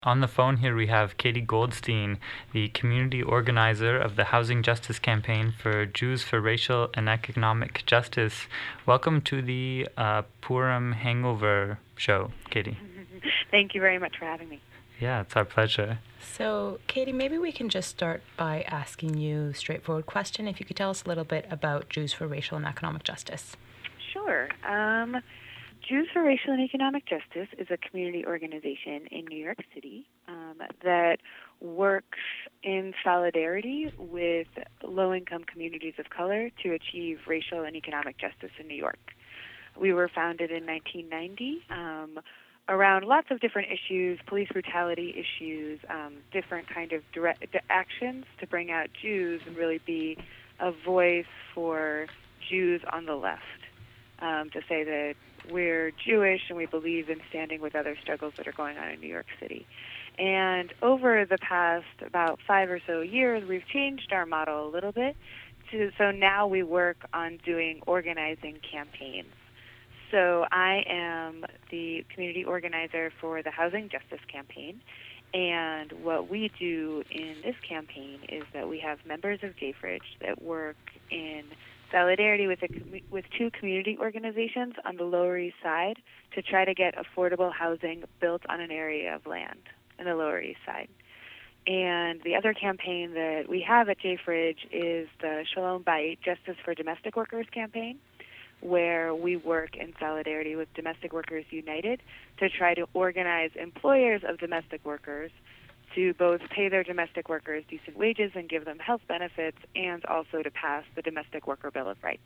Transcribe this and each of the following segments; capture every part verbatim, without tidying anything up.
On the phone here we have Katie Goldstein, the community organizer of the Housing Justice Campaign for Jews for Racial and Economic Justice. Welcome to the uh, Purim Hangover show, Katie. Thank you very much for having me. Yeah, it's our pleasure. So, Katie, maybe we can just start by asking you a straightforward question. If you could tell us a little bit about Jews for Racial and Economic Justice. Sure. Um, Jews for Racial and Economic Justice is a community organization in New York City um, that works in solidarity with low-income communities of color to achieve racial and economic justice in New York. We were founded in nineteen ninety um, around lots of different issues, police brutality issues, um, different kind of direct actions to bring out Jews and really be a voice for Jews on the left, um, to say that we're Jewish and we believe in standing with other struggles that are going on in New York City. And over the past about five or so years, we've changed our model a little bit. To, so now we work on doing organizing campaigns. So I am the community organizer for the Housing Justice Campaign. And what we do in this campaign is that we have members of J F R I D G that work in solidarity with, a, with two community organizations on the Lower East Side to try to get affordable housing built on an area of land in the Lower East Side. And the other campaign that we have at J F R I D G is the Shalom Bayit Justice for Domestic Workers campaign, where we work in solidarity with Domestic Workers United to try to organize employers of domestic workers to both pay their domestic workers decent wages and give them health benefits, and also to pass the Domestic Worker Bill of Rights.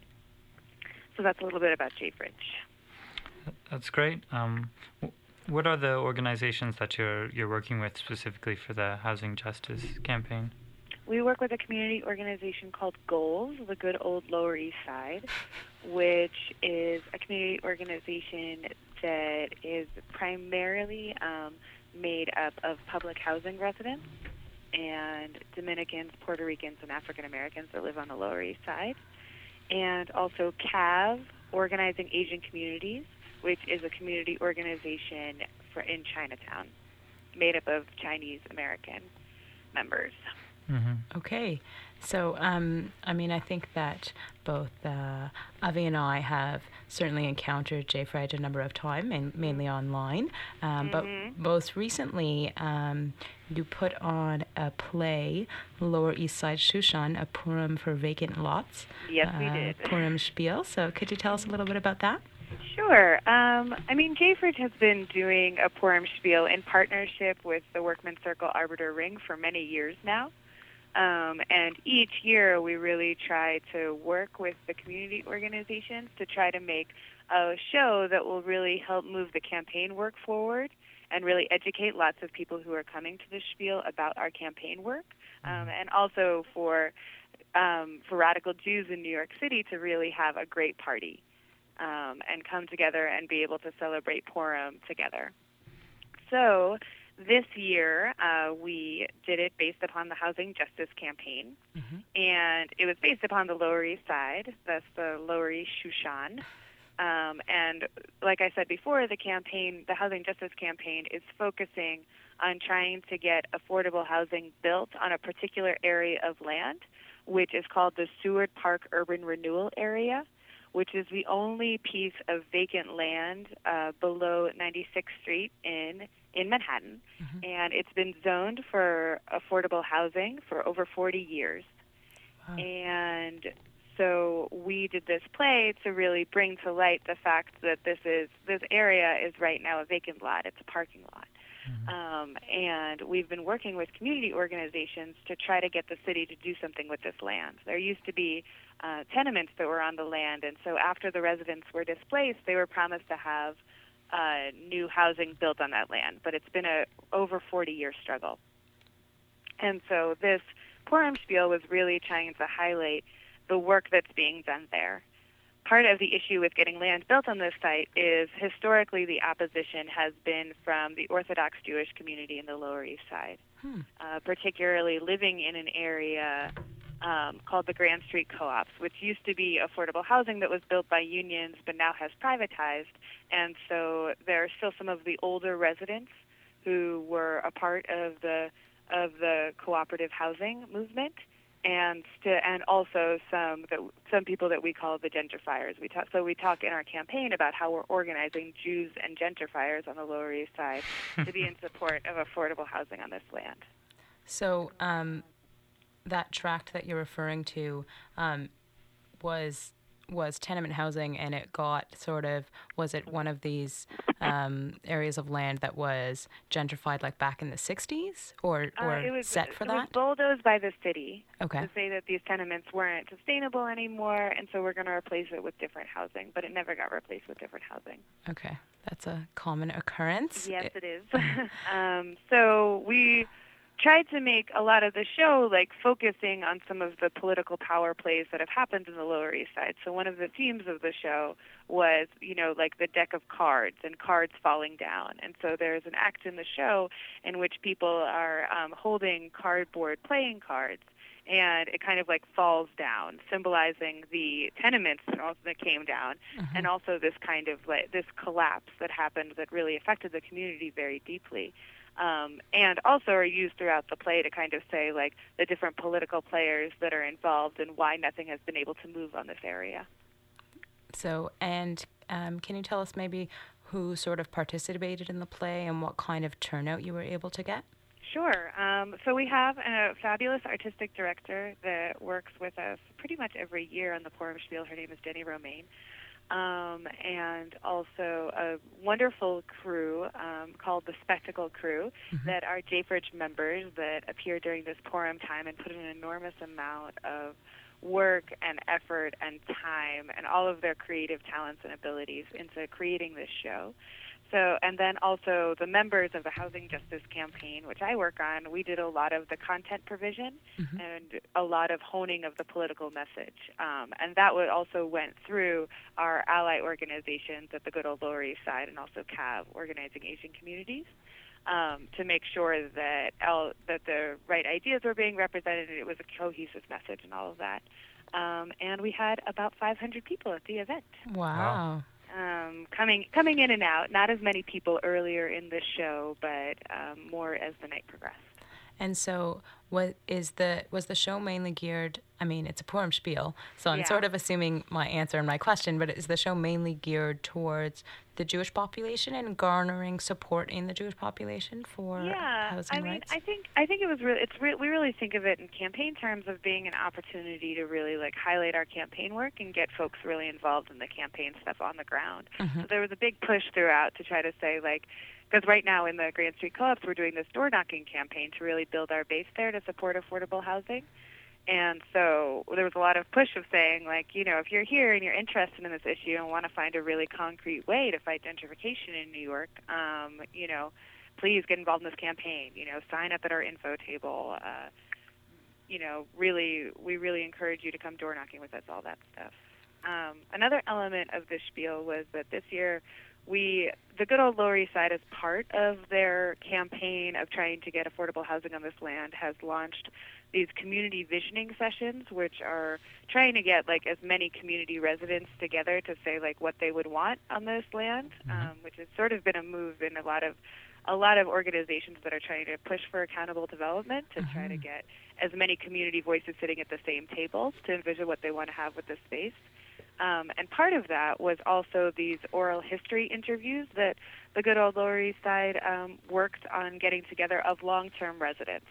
So that's a little bit about J F R I D G. That's great. Um, what are the organizations that you're you're working with specifically for the Housing Justice Campaign? We work with a community organization called GOALS, the Good Old Lower East Side, which is a community organization that is primarily um, made up of public housing residents and Dominicans, Puerto Ricans, and African Americans that live on the Lower East Side. And also C A V, Organizing Asian Communities, which is a community organization for in Chinatown, made up of Chinese American members. Mm-hmm. Okay. So, um, I mean, I think that both uh, Avi and I have certainly encountered J F R I D G a number of times, main, mainly online. Um, mm-hmm. But most recently, um, you put on a play, Lower East Side Shushan, a Purim for Vacant Lots. Yes, uh, we did. Purim Spiel. So could you tell us a little bit about that? Sure. Um, I mean, J F R I D G has been doing a Purim Spiel in partnership with the Workmen's Circle Arbiter Ring for many years now. Um, and each year we really try to work with the community organizations to try to make a show that will really help move the campaign work forward and really educate lots of people who are coming to the Spiel about our campaign work, um, and also for um, for radical Jews in New York City to really have a great party um, and come together and be able to celebrate Purim together. So this year, uh, we did it based upon the Housing Justice Campaign, mm-hmm. and it was based upon the Lower East Side. That's the Lower East Shushan. Um, and like I said before, the campaign, the Housing Justice Campaign, is focusing on trying to get affordable housing built on a particular area of land, which is called the Seward Park Urban Renewal Area, which is the only piece of vacant land uh, below ninety-sixth Street in in Manhattan, mm-hmm. and it's been zoned for affordable housing for over forty years. Wow. And so we did this play to really bring to light the fact that this is this area is right now a vacant lot. It's a parking lot. Mm-hmm. Um, and we've been working with community organizations to try to get the city to do something with this land. There used to be uh, tenements that were on the land, and so after the residents were displaced, they were promised to have uh, new housing built on that land. But it's been a over forty-year struggle. And so this Purim Spiel was really trying to highlight the work that's being done there. Part of the issue with getting land built on this site is historically the opposition has been from the Orthodox Jewish community in the Lower East Side, hmm. uh, particularly living in an area um, called the Grand Street Co-ops, which used to be affordable housing that was built by unions but now has privatized. And so there are still some of the older residents who were a part of the of the cooperative housing movement, and st- and also some that some people that we call the gentrifiers. We talk so we talk in our campaign about how we're organizing Jews and gentrifiers on the Lower East Side to be in support of affordable housing on this land. So um, that tract that you're referring to um, was was tenement housing, and it got sort of, was it one of these um, areas of land that was gentrified like back in the sixties, or, or uh, it was, set for it that? It was bulldozed by the city okay. to say that these tenements weren't sustainable anymore, and so we're going to replace it with different housing, but it never got replaced with different housing. Okay, that's a common occurrence. Yes, it, it is. um, so we tried to make a lot of the show like focusing on some of the political power plays that have happened in the Lower East Side. So one of the themes of the show was, you know, like the deck of cards and cards falling down. And so there's an act in the show in which people are um, holding cardboard playing cards, and it kind of like falls down, symbolizing the tenements that came down, mm-hmm. and also this kind of like this collapse that happened that really affected the community very deeply. Um, and also are used throughout the play to kind of say, like, the different political players that are involved and why nothing has been able to move on this area. So, and um, can you tell us maybe who sort of participated in the play and what kind of turnout you were able to get? Sure. Um, so we have a fabulous artistic director that works with us pretty much every year on the Purim Spiel. Her name is Jenny Romaine. Um, and also a wonderful crew um, called the Spectacle Crew, mm-hmm. that are J F R G members that appear during this Purim time and put an enormous amount of work and effort and time and all of their creative talents and abilities into creating this show. So, and then also the members of the Housing Justice Campaign, which I work on, we did a lot of the content provision, mm-hmm. and a lot of honing of the political message. Um, and that would also went through our ally organizations at the good old Lower East Side, and also C A V, Organizing Asian Communities, um, to make sure that el- that the right ideas were being represented, and it was a cohesive message and all of that. Um, and we had about five hundred people at the event. Wow. wow. Um, coming coming in and out, not as many people earlier in the show, but um, more as the night progressed. And so, what is the was the show mainly geared? I mean, it's a Purim Spiel, so I'm yeah. sort of assuming my answer and my question. But is the show mainly geared towards the Jewish population and garnering support in the Jewish population for yeah, housing I mean, rights? I think I think it was really it's re- we really think of it in campaign terms of being an opportunity to really like highlight our campaign work and get folks really involved in the campaign stuff on the ground. Mm-hmm. So there was a big push throughout to try to say like. Because right now in the Grand Street Co-ops, we're doing this door-knocking campaign to really build our base there to support affordable housing. And so there was a lot of push of saying, like, you know, if you're here and you're interested in this issue and want to find a really concrete way to fight gentrification in New York, um, you know, please get involved in this campaign. You know, sign up at our info table. Uh, you know, really, we really encourage you to come door-knocking with us, all that stuff. Um, another element of this spiel was that this year, We, the good old Lower East Side, as part of their campaign of trying to get affordable housing on this land, has launched these community visioning sessions, which are trying to get like as many community residents together to say like what they would want on this land, mm-hmm. um, which has sort of been a move in a lot of a lot of organizations that are trying to push for accountable development to mm-hmm. try to get as many community voices sitting at the same tables to envision what they want to have with this space. Um, and part of that was also these oral history interviews that the good old Lower East Side um, worked on getting together of long-term residents.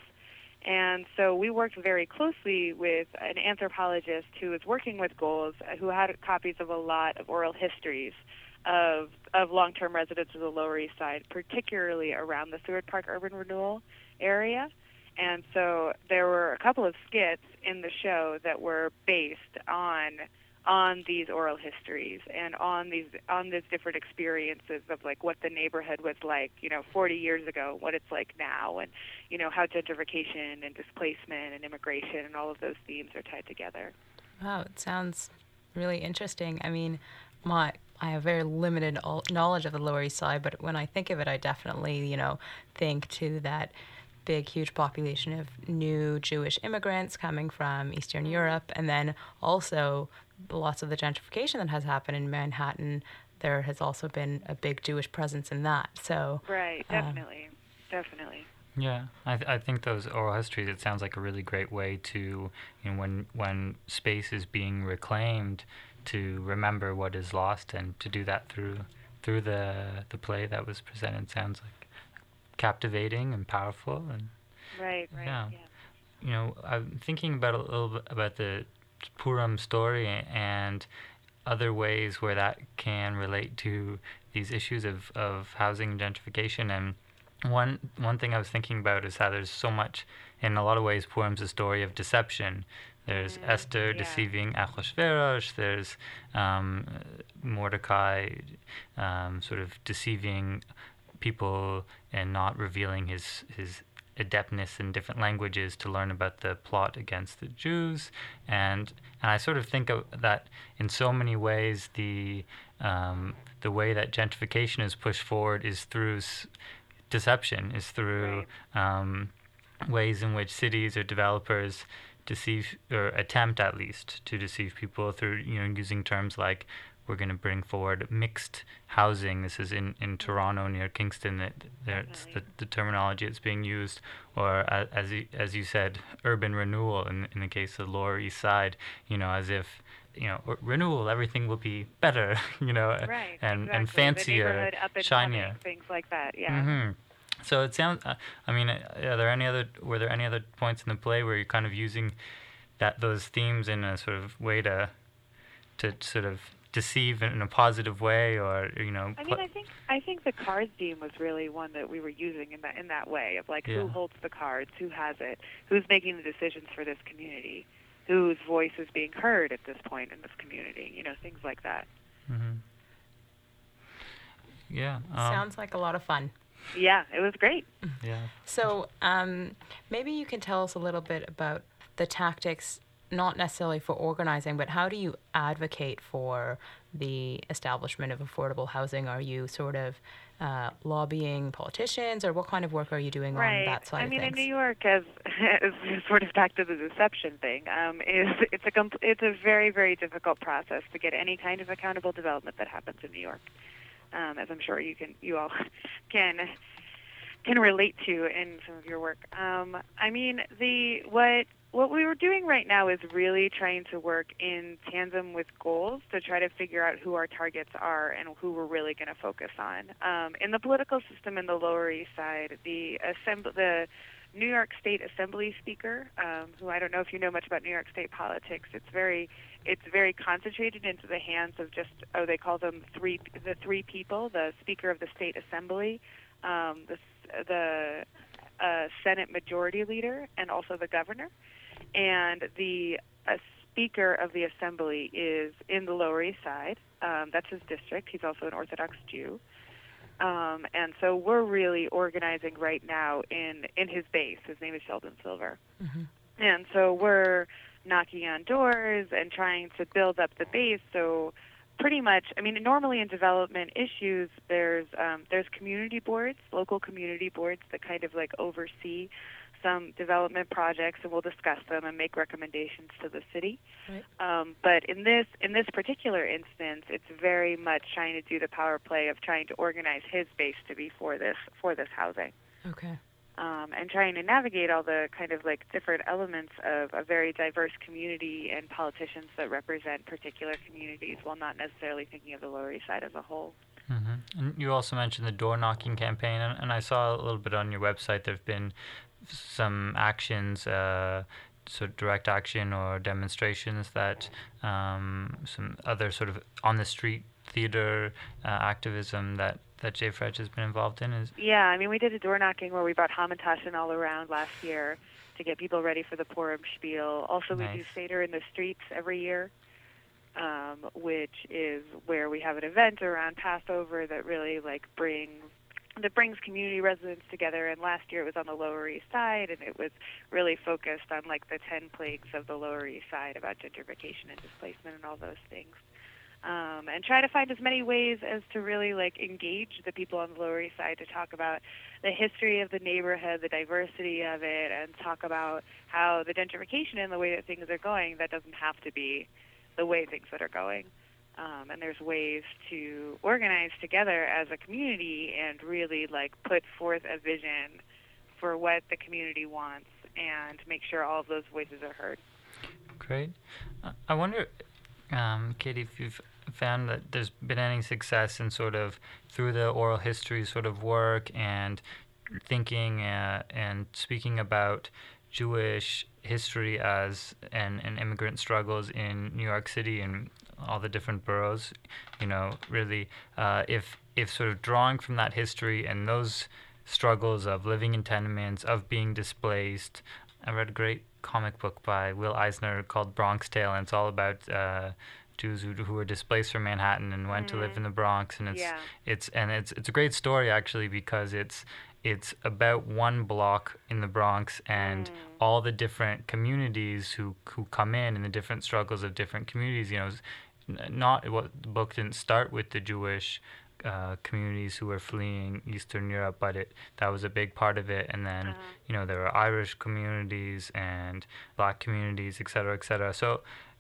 And so we worked very closely with an anthropologist who was working with Goals, who had copies of a lot of oral histories of of long-term residents of the Lower East Side, particularly around the Seward Park urban renewal area. And so there were a couple of skits in the show that were based on on these oral histories and on these on these different experiences of like what the neighborhood was like, you know, forty years ago, what it's like now, and you know how gentrification and displacement and immigration and all of those themes are tied together. Wow, it sounds really interesting. I mean, my I have very limited knowledge of the Lower East Side, but when I think of it, I definitely, you know, think to that big, huge population of new Jewish immigrants coming from Eastern Europe, and then also lots of the gentrification that has happened in Manhattan. There has also been a big Jewish presence in that. So right, definitely. definitely. Yeah, I th- I think those oral histories. It sounds like a really great way to, you know, when when space is being reclaimed, to remember what is lost, and to do that through through the the play that was presented. Sounds like captivating and powerful, and Right, right, yeah. yeah. You know, I'm thinking about a little bit about the Purim story and other ways where that can relate to these issues of, of housing gentrification. And one one thing I was thinking about is how there's so much, in a lot of ways, Purim's a story of deception. There's Mm, Esther yeah. deceiving Achashverosh. There's um, Mordecai um, sort of deceiving people and not revealing his his adeptness in different languages to learn about the plot against the Jews, and and I sort of think of that in so many ways. The um, the way that gentrification is pushed forward is through s- deception, is through um, ways in which cities or developers deceive, or attempt at least to deceive people through, you know, using terms like, we're going to bring forward mixed housing. This is in, in Toronto near Kingston. That that's the, the terminology that's being used. Or uh, as you, as you said, urban renewal in in the case of the Lower East Side. You know, as if, you know, r- renewal, everything will be better. You know, Right, and exactly. and The fancier, neighborhood up and shinier. coming, things like that, yeah. hmm So it sounds. Uh, I mean, uh, are there any other? Were there any other points in the play where you're kind of using that those themes in a sort of way to to sort of deceive in a positive way, or, you know? I Pl- mean, I think I think the cards theme was really one that we were using in that in that way of like, Yeah. who holds the cards, who has it, who's making the decisions for this community, whose voice is being heard at this point in this community, you know, things like that. hmm Yeah. Um, Sounds like a lot of fun. Yeah, it was great. Yeah. So um, maybe you can tell us a little bit about the tactics, not necessarily for organizing, but how do you advocate for the establishment of affordable housing? Are you sort of uh, lobbying politicians, or what kind of work are you doing Right. on that side I mean, of things? in New York, as, as sort of back to the deception thing, um, is it's a compl- it's a very very difficult process to get any kind of accountable development that happens in New York, um, as I'm sure you can you all can can relate to in some of your work. Um, I mean, the what what we were doing right now is really trying to work in tandem with goals to try to figure out who our targets are and who we're really going to focus on. Um, in the political system in the Lower East Side, the assemb- the New York State Assembly Speaker, um, who I don't know if you know much about New York State politics, it's very it's very concentrated into the hands of just oh they call them three the three people, the Speaker of the State Assembly, um, the the uh, Senate Majority Leader, and also the Governor. And the uh, Speaker of the Assembly is in the Lower East Side. Um, that's his district. He's also an Orthodox Jew. Um, and so we're really organizing right now in, in his base. His name is Sheldon Silver. Mm-hmm. And so we're knocking on doors and trying to build up the base. So pretty much, I mean, normally in development issues, there's um, there's community boards, local community boards that kind of like oversee some development projects, and we'll discuss them and make recommendations to the city. Right. Um, but in this in this particular instance, it's very much trying to do the power play of trying to organize his base to be for this for this housing. Okay. Um, and trying to navigate all the kind of like different elements of a very diverse community and politicians that represent particular communities, while not necessarily thinking of the Lower East Side as a whole. Mm-hmm. And you also mentioned the door knocking campaign, and, and I saw a little bit on your website. There have been some actions, uh, so direct action or demonstrations that um, some other sort of on the street theater uh, activism that that J F R E D has been involved in. Is Yeah, I mean, we did a door knocking where we brought Hamantashen all around last year to get people ready for the Purim Spiel. Also, we do Nice. Seder in the streets every year, um, which is where we have an event around Passover that really like brings that brings community residents together. And last year it was on the Lower East Side, and it was really focused on like the ten plagues of the Lower East Side about gentrification and displacement and all those things. Um, and try to find as many ways as to really like engage the people on the Lower East Side to talk about the history of the neighborhood, the diversity of it, and talk about how the gentrification and the way that things are going, that doesn't have to be the way things that are going. Um, and there's ways to organize together as a community and really like put forth a vision for what the community wants and make sure all of those voices are heard. Great. Uh, I wonder, um, Katie, if you've found that there's been any success in sort of through the oral history sort of work and thinking uh, and speaking about Jewish history as and, and immigrant struggles in New York City and all the different boroughs, you know, really, uh, if if sort of drawing from that history and those struggles of living in tenements, of being displaced. I read a great comic book by Will Eisner called Bronx Tale, and it's all about uh, Jews who who were displaced from Manhattan and went mm-hmm. to live in the Bronx, and it's yeah. it's and it's it's a great story actually because it's it's about one block in the Bronx and mm. all the different communities who who come in and the different struggles of different communities. You know, not what the book didn't start with the Jewish uh, communities who were fleeing Eastern Europe, but it that was a big part of it. And then, uh-huh. you know, there were Irish communities and Black communities, et cetera, et cetera. So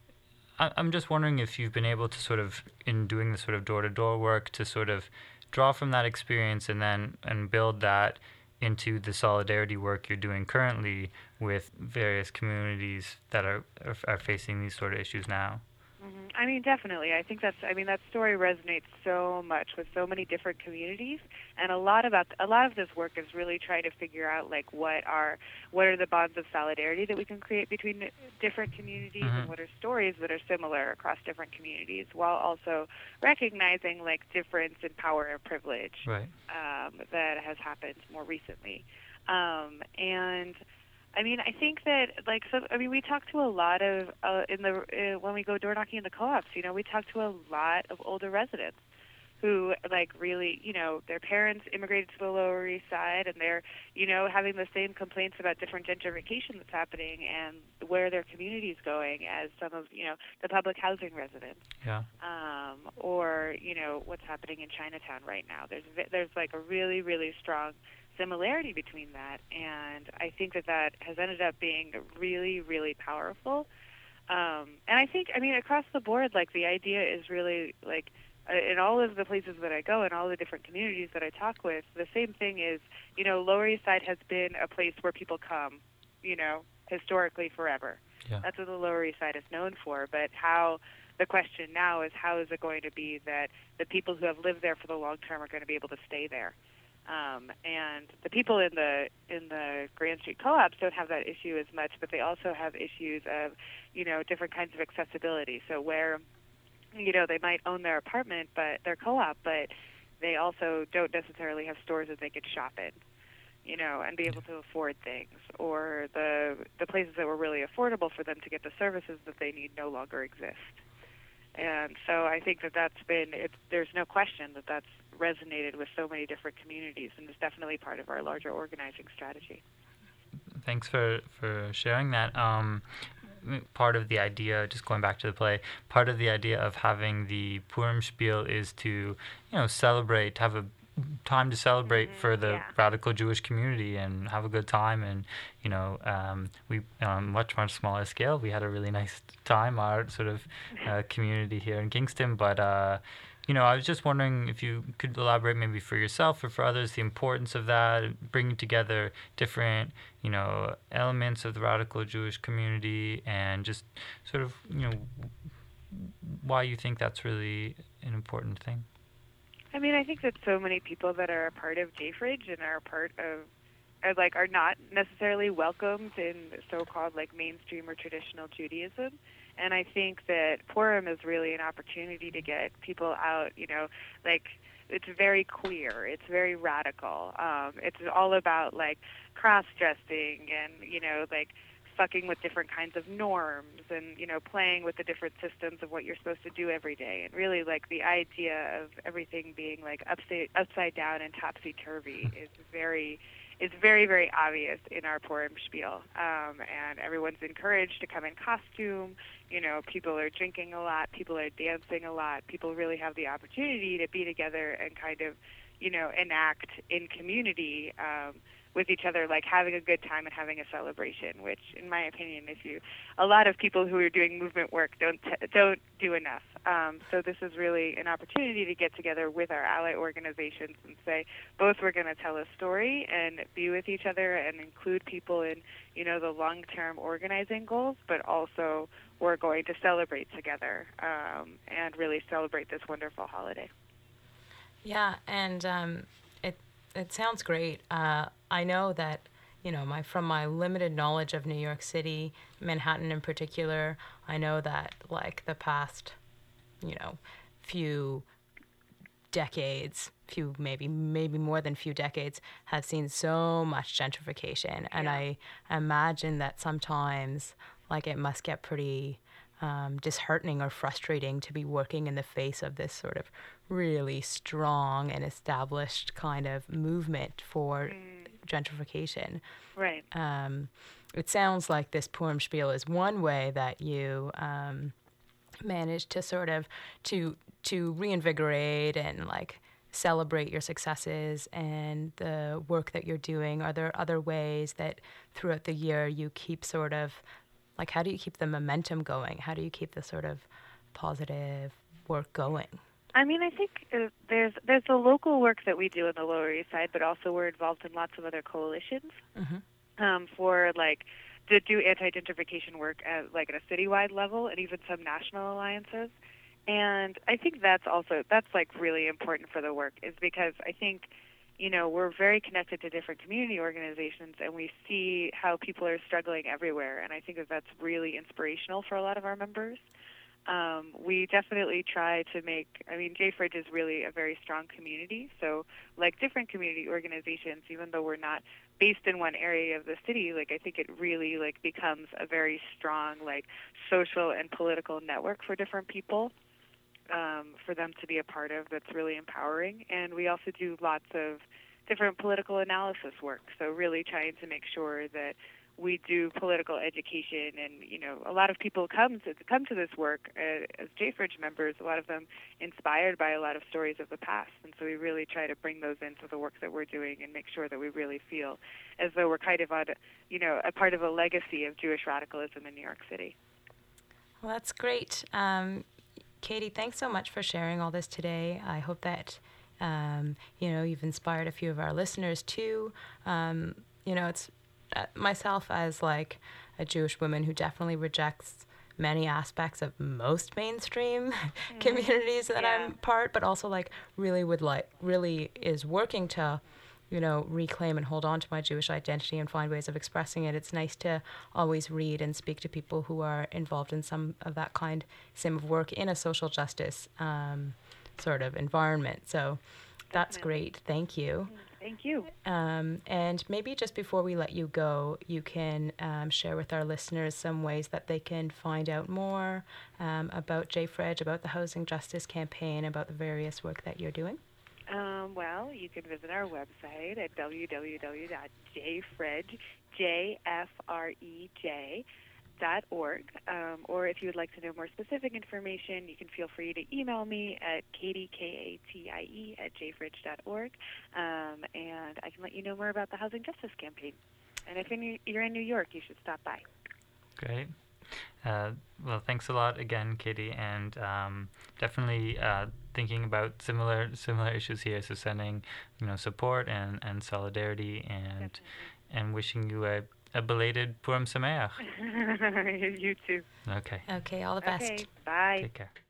I, I'm just wondering if you've been able to sort of, in doing the sort of door-to-door work, to sort of draw from that experience and then and build that into the solidarity work you're doing currently with various communities that are are, are facing these sort of issues now. Mm-hmm. I mean, definitely. I think that's. I mean, that story resonates so much with so many different communities, and a lot about a lot of this work is really trying to figure out like what are what are the bonds of solidarity that we can create between different communities, mm-hmm. and what are stories that are similar across different communities, while also recognizing like difference in power and privilege right. um, that has happened more recently, um, and. I mean, I think that, like, so, I mean, we talk to a lot of, uh, in the, uh, when we go door knocking in the co-ops, you know, we talk to a lot of older residents who, like, really, you know, their parents immigrated to the Lower East Side and they're, you know, having the same complaints about different gentrification that's happening and where their community's going as some of, you know, the public housing residents. Yeah. Um, or, you know, what's happening in Chinatown right now. There's, there's like, a really, really strong similarity between that, and I think that that has ended up being really, really powerful. Um, and I think, I mean, across the board, like, the idea is really, like, uh, in all of the places that I go, in all the different communities that I talk with, the same thing is, you know, Lower East Side has been a place where people come, you know, historically forever. Yeah. That's what the Lower East Side is known for, but how... The question now is how is it going to be that the people who have lived there for the long term are going to be able to stay there? Um, and the people in the in the Grand Street co-ops don't have that issue as much, but they also have issues of, you know, different kinds of accessibility. So where, you know, they might own their apartment, but their co-op, but they also don't necessarily have stores that they could shop in, you know, and be able to afford things. Or the the places that were really affordable for them to get the services that they need no longer exist. And so I think that that's been, it's, there's no question that that's resonated with so many different communities, and it's definitely part of our larger organizing strategy. Thanks for, for sharing that. Um, part of the idea, just going back to the play, part of the idea of having the Purim Spiel is to, you know, celebrate, have a time to celebrate mm-hmm, for the yeah. radical Jewish community and have a good time. And, you know, um, we on a much, much smaller scale, we had a really nice time, our sort of uh, community here in Kingston. But, uh, you know, I was just wondering if you could elaborate maybe for yourself or for others the importance of that, bringing together different, you know, elements of the radical Jewish community and just sort of, you know, why you think that's really an important thing. I mean, I think that so many people that are a part of J-Fridge and are a part of, are like, are not necessarily welcomed in so-called like mainstream or traditional Judaism. And I think that Purim is really an opportunity to get people out, you know, like, it's very queer, it's very radical. Um, it's all about like cross-dressing and, you know, like, fucking with different kinds of norms and, you know, playing with the different systems of what you're supposed to do every day. And really, like, the idea of everything being, like, upside, upside down and topsy-turvy is very, is very, very obvious in our Purim Spiel. Um, and everyone's encouraged to come in costume. You know, people are drinking a lot. People are dancing a lot. People really have the opportunity to be together and kind of, you know, enact in community um, with each other, like having a good time and having a celebration, which, in my opinion, if you, a lot of people who are doing movement work don't t- don't do enough. Um, so this is really an opportunity to get together with our ally organizations and say, both we're going to tell a story and be with each other and include people in, you know, the long-term organizing goals, but also we're going to celebrate together um, and really celebrate this wonderful holiday. Yeah, and um, it it sounds great. Uh, I know that, you know, my from my limited knowledge of New York City, Manhattan in particular, I know that like the past, you know, few decades, few maybe maybe more than few decades, have seen so much gentrification, and Yeah. I imagine that sometimes like it must get pretty um, disheartening or frustrating to be working in the face of this sort of really strong and established kind of movement for Mm, gentrification. right. Um, it sounds like this Purim Spiel is one way that you um, managed to sort of to to reinvigorate and like celebrate your successes and the work that you're doing. Are there other ways that throughout the year you keep sort of like, how do you keep the momentum going? How do you keep the sort of positive work going? I mean, I think uh, there's there's the local work that we do on the Lower East Side, but also we're involved in lots of other coalitions Mm-hmm. um, for like to do anti-gentrification work at like at a citywide level and even some national alliances. And I think that's also that's like really important for the work, is because I think, you know, we're very connected to different community organizations and we see how people are struggling everywhere, and I think that that's really inspirational for a lot of our members. Um, we definitely try to make, I mean, J-Fridge is really a very strong community, so like different community organizations, even though we're not based in one area of the city, like I think it really like becomes a very strong like social and political network for different people, um, for them to be a part of, that's really empowering. And we also do lots of different political analysis work, so really trying to make sure that we do political education. And, you know, a lot of people come to come to this work uh, as J-Fridge members, a lot of them inspired by a lot of stories of the past. And so we really try to bring those into the work that we're doing and make sure that we really feel as though we're kind of on, you know, a part of a legacy of Jewish radicalism in New York City. Well, that's great. Um, Katie, thanks so much for sharing all this today. I hope that, um, you know, you've inspired a few of our listeners too. Um, you know, it's uh, myself as like a Jewish woman who definitely rejects many aspects of most mainstream mm-hmm. communities that yeah. I'm part, but also like really would like, really is working to, you know, reclaim and hold on to my Jewish identity and find ways of expressing it. It's nice to always read and speak to people who are involved in some of that kind, same of work in a social justice um, sort of environment. So that's Definitely. great. Thank you. Thank you. Um, and maybe just before we let you go, you can um, share with our listeners some ways that they can find out more um, about J-Fridge, about the Housing Justice Campaign, about the various work that you're doing. Um, well, you can visit our website at w w w dot j fridge, J F R E J, dot org. Um, or if you would like to know more specific information, you can feel free to email me at Katie, K A T I E, at j fridge dot org, um, and I can let you know more about the Housing Justice Campaign. And if you're in New York, you should stop by. Great. Uh, well, thanks a lot again, Katie, and um, definitely uh, thinking about similar similar issues here. So sending, you know, support and, and solidarity, and Definitely. and wishing you a, a belated Purim Sameach. You too. Okay. Okay, all the best. Okay, bye. Take care.